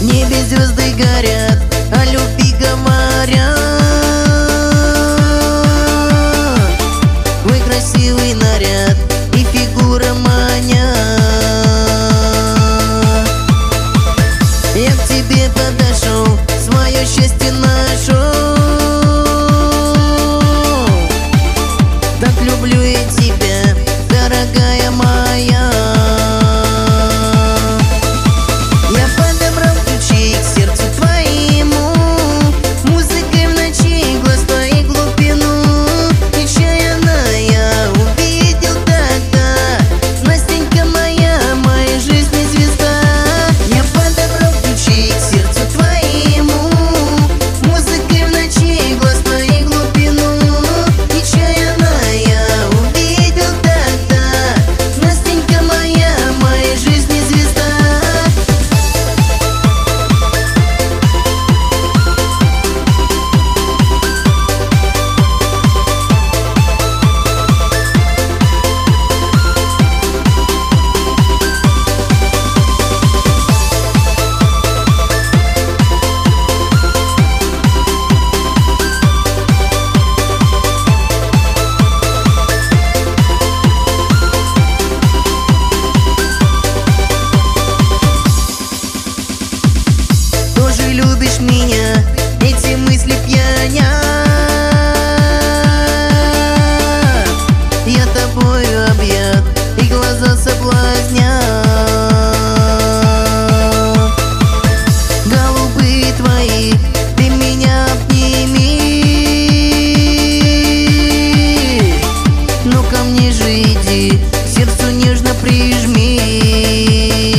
небе звезды горят, о любви говорят. Твой красивый наряд и фигура манят. Я к тебе подошел, свое счастье нашел. Так люблю я тебя, дорогая моя. Я подобрал ключи к сердцу твоему, музыкой в ночи глаз твоих глубину. Нечаянно я увидел тогда, Настенька моя, моей жизни звезда. Я подобрал ключи к сердцу твоему, музыкой в ночи глаз твоих глубину. Нечаянно я увидел тогда, Настенька моя, моей жизни звезда. Тоже любишь меня, эти мысли пьянят. Я тобою объят, и глаза соблазнят. Голубые твои, ты меня обними. Ну ко мне же иди, к сердцу нежно прижми.